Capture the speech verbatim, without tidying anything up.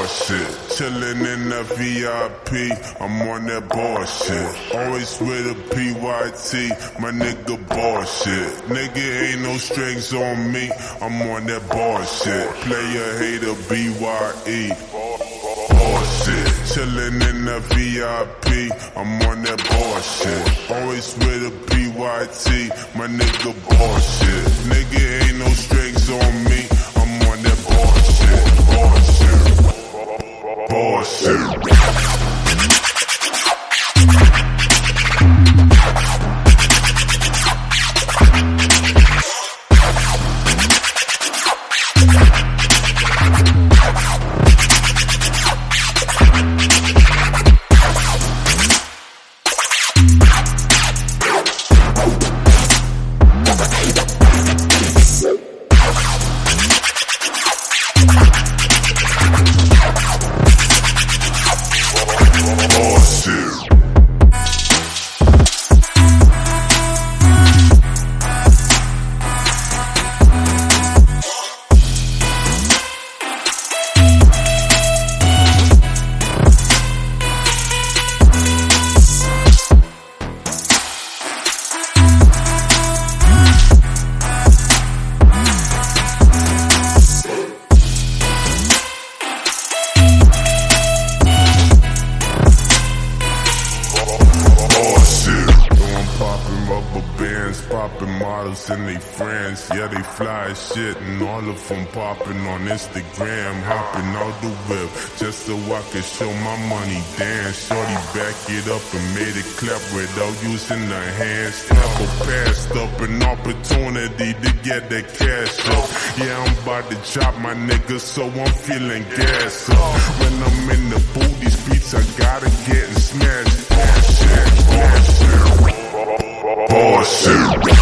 bullshit. Chillin' in the V I P, I'm on that bullshit. Always with a P Y T, my nigga bullshit. Nigga ain't no strings on me, I'm on that bullshit. Player hater B Y E. Bullshit. Chillin' in the V I P, I'm on that bullshit. Always with a P Y T, my nigga bullshit. Nigga ain't no strings on me, I'm on that bullshit. Bullshit. Bullshit. Poppin' models and they friends, yeah they fly as shit, and all of them poppin' on Instagram, hopping out the whip just so I can show my money. Damn, shorty back it up and made it clap without using her hands. Never passed up an opportunity to get that cash up. Yeah, I'm about to chop my nigga, so I'm feeling gas up. When I'm in the booth, these beats I gotta get and smashed. Bullshit, bullshit. Bullshit.